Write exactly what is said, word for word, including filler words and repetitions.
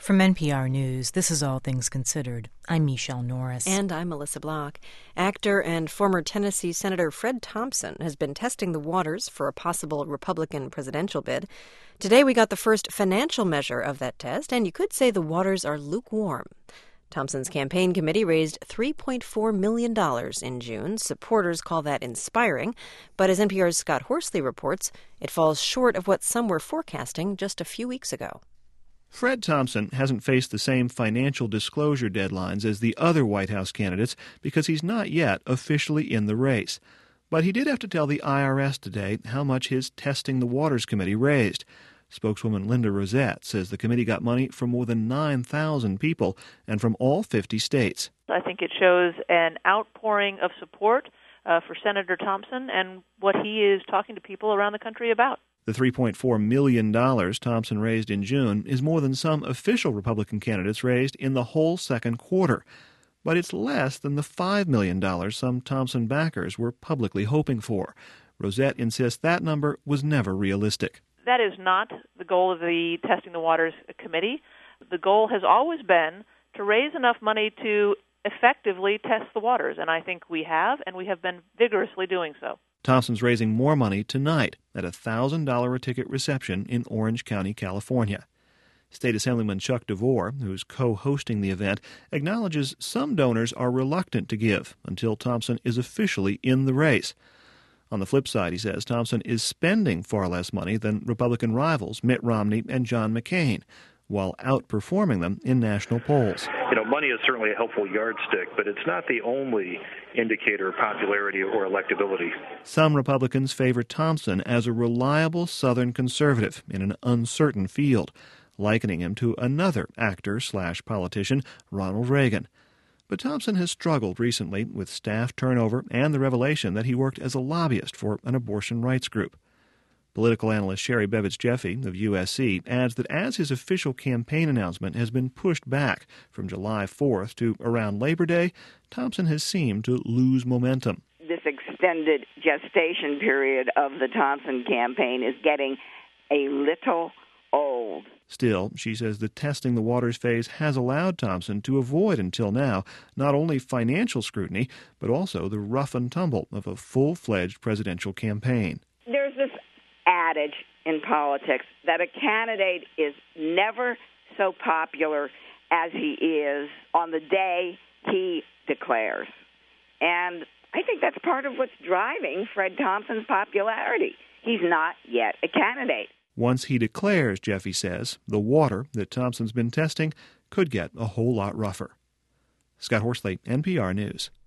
From N P R News, this is All Things Considered. I'm Michelle Norris. And I'm Melissa Block. Actor and former Tennessee Senator Fred Thompson has been testing the waters for a possible Republican presidential bid. Today we got the first financial measure of that test, and you could say the waters are lukewarm. Thompson's campaign committee raised three point four million dollars in June. Supporters call that inspiring, but as N P R's Scott Horsley reports, it falls short of what some were forecasting just a few weeks ago. Fred Thompson hasn't faced the same financial disclosure deadlines as the other White House candidates because he's not yet officially in the race. But he did have to tell the I R S today how much his Testing the Waters committee raised. Spokeswoman Linda Rosette says the committee got money from more than nine thousand people and from all fifty states. I think it shows an outpouring of support uh, for Senator Thompson and what he is talking to people around the country about. The three point four million dollars Thompson raised in June is more than some official Republican candidates raised in the whole second quarter. But it's less than the five million dollars some Thompson backers were publicly hoping for. Rosette insists that number was never realistic. That is not the goal of the Testing the Waters committee. The goal has always been to raise enough money to effectively test the waters, and I think we have, and we have been vigorously doing so. Thompson's raising more money tonight at a one thousand dollars a ticket reception in Orange County, California. State Assemblyman Chuck DeVore, who's co-hosting the event, acknowledges some donors are reluctant to give until Thompson is officially in the race. On the flip side, he says, Thompson is spending far less money than Republican rivals Mitt Romney and John McCain, while outperforming them in national polls. You know, money is certainly a helpful yardstick, but it's not the only indicator of popularity or electability. Some Republicans favor Thompson as a reliable Southern conservative in an uncertain field, likening him to another actor slash politician, Ronald Reagan. But Thompson has struggled recently with staff turnover and the revelation that he worked as a lobbyist for an abortion rights group. Political analyst Sherry Bevitz Jeffy of U S C adds that as his official campaign announcement has been pushed back from July fourth to around Labor Day, Thompson has seemed to lose momentum. This extended gestation period of the Thompson campaign is getting a little old. Still, she says the testing the waters phase has allowed Thompson to avoid until now not only financial scrutiny, but also the rough and tumble of a full-fledged presidential campaign. There's this adage in politics that a candidate is never so popular as he is on the day he declares. And I think that's part of what's driving Fred Thompson's popularity. He's not yet a candidate. Once he declares, Jeffy says, the water that Thompson's been testing could get a whole lot rougher. Scott Horsley, N P R News.